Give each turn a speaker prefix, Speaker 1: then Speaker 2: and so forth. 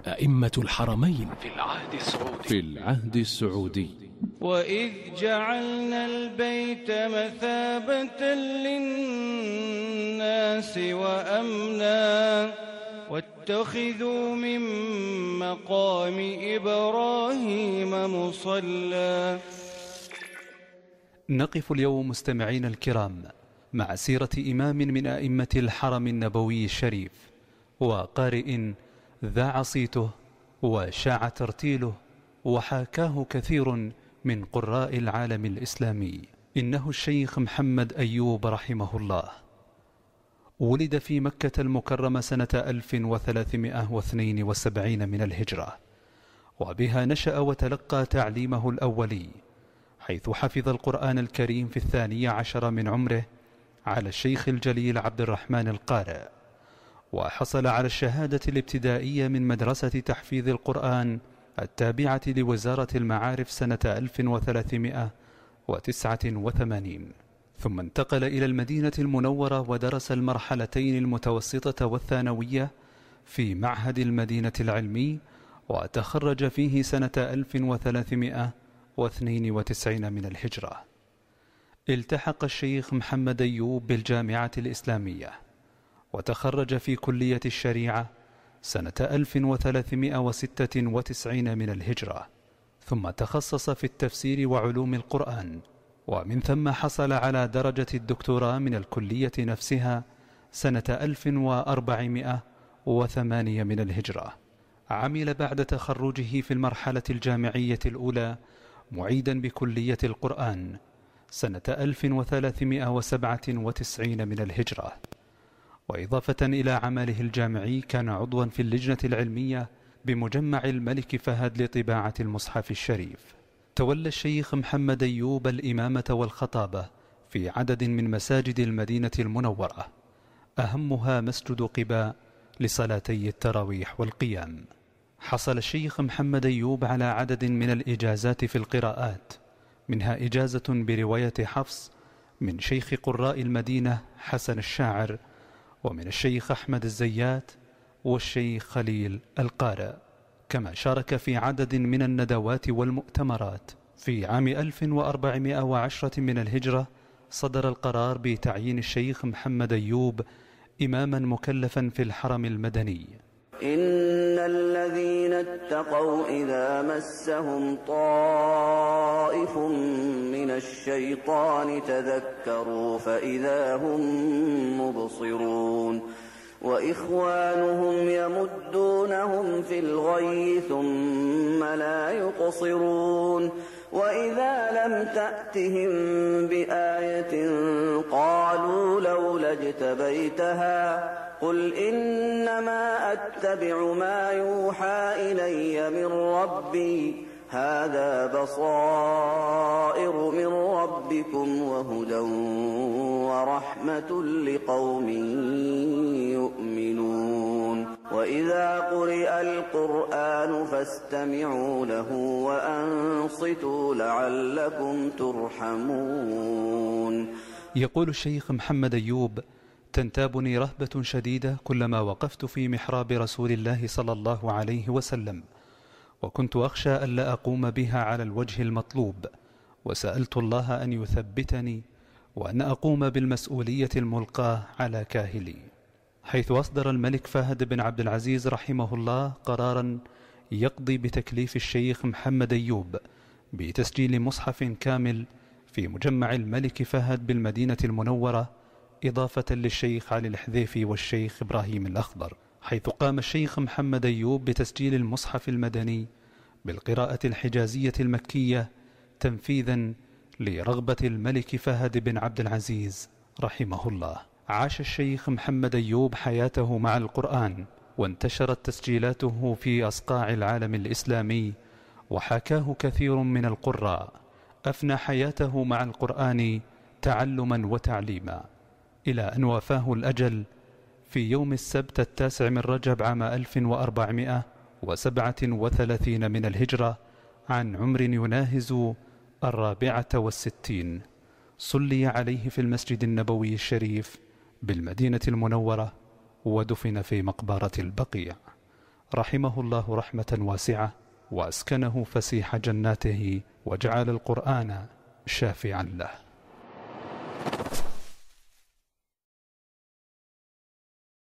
Speaker 1: أئمة الحرمين
Speaker 2: في العهد السعودي.
Speaker 3: وإذ جعلنا البيت مثابة للناس وأمنا واتخذوا من مقام إبراهيم مصلى.
Speaker 4: نقف اليوم مستمعين الكرام مع سيرة إمام من أئمة الحرم النبوي الشريف، وقارئ ذاع صيته وشاع ترتيله وحاكاه كثير من قراء العالم الإسلامي. إنه الشيخ محمد أيوب رحمه الله. ولد في مكة المكرمة سنة 1372 من الهجرة، وبها نشأ وتلقى تعليمه الأولي، حيث حفظ القرآن الكريم في 12 من عمره على الشيخ الجليل عبد الرحمن القارئ، وحصل على الشهادة الابتدائية من مدرسة تحفيظ القرآن التابعة لوزارة المعارف سنة 1389، ثم انتقل إلى المدينة المنورة ودرس المرحلتين المتوسطة والثانوية في معهد المدينة العلمي، وتخرج فيه سنة 1392 من الهجرة. التحق الشيخ محمد أيوب بالجامعة الإسلامية، وتخرج في كلية الشريعة سنة 1396 من الهجرة، ثم تخصص في التفسير وعلوم القرآن، ومن ثم حصل على درجة الدكتوراه من الكلية نفسها سنة 1408 من الهجرة. عمل بعد تخرجه في المرحلة الجامعية الأولى معيدا بكلية القرآن سنة 1397 من الهجرة. وإضافة إلى عمله الجامعي كان عضوا في اللجنة العلمية بمجمع الملك فهد لطباعة المصحف الشريف. تولى الشيخ محمد أيوب الإمامة والخطابة في عدد من مساجد المدينة المنورة، أهمها مسجد قباء لصلاتي التراويح والقيام. حصل الشيخ محمد أيوب على عدد من الإجازات في القراءات، منها إجازة برواية حفص من شيخ قراء المدينة حسن الشاعر، ومن الشيخ أحمد الزيات والشيخ خليل القارئ. كما شارك في عدد من الندوات والمؤتمرات. في عام 1410 من الهجرة صدر القرار بتعيين الشيخ محمد أيوب إماما مكلفا في الحرم المدني.
Speaker 5: إن الذين اتقوا إذا مسهم طائف من الشيطان تذكروا فإذا هم مبصرون وإخوانهم يمدونهم في الغي ثم لا يقصرون وإذا لم تأتهم بآية قالوا لولا اجتبيتها قل إنما أتبع ما يوحى إلي من ربي هذا بصائر من ربكم وهدى ورحمة لقوم يؤمنون وإذا قرئ القرآن فاستمعوا له وأنصتوا لعلكم ترحمون.
Speaker 4: يقول الشيخ محمد أيوب: تنتابني رهبة شديدة كلما وقفت في محراب رسول الله صلى الله عليه وسلم، وكنت أخشى ألا أقوم بها على الوجه المطلوب، وسألت الله أن يثبتني وأن أقوم بالمسؤولية الملقاة على كاهلي. حيث أصدر الملك فهد بن عبد العزيز رحمه الله قرارا يقضي بتكليف الشيخ محمد أيوب بتسجيل مصحف كامل في مجمع الملك فهد بالمدينة المنورة، إضافة للشيخ علي الحذيفي والشيخ إبراهيم الأخضر. حيث قام الشيخ محمد أيوب بتسجيل المصحف المدني بالقراءة الحجازية المكية تنفيذا لرغبة الملك فهد بن عبد العزيز رحمه الله. عاش الشيخ محمد أيوب حياته مع القرآن، وانتشرت تسجيلاته في أصقاع العالم الإسلامي، وحكاه كثير من القراء. أفنى حياته مع القرآن تعلما وتعليما، إلى أن وافاه الأجل في يوم السبت 9 من رجب عام 1437 من الهجرة عن عمر يناهز 64. صلي عليه في المسجد النبوي الشريف بالمدينة المنورة، ودفن في مقبرة البقيع. رحمه الله رحمة واسعة، وأسكنه فسيح جناته، وجعل القرآن شافعا له.